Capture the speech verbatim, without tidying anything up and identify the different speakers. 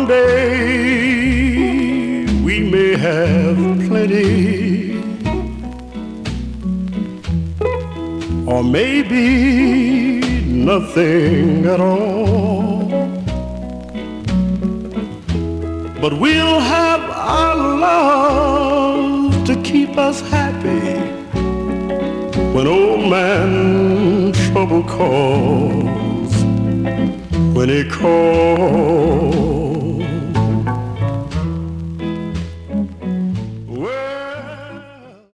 Speaker 1: one day we may have plenty, or maybe nothing at all, but we'll have our love to keep us happy when old man trouble calls, when he calls.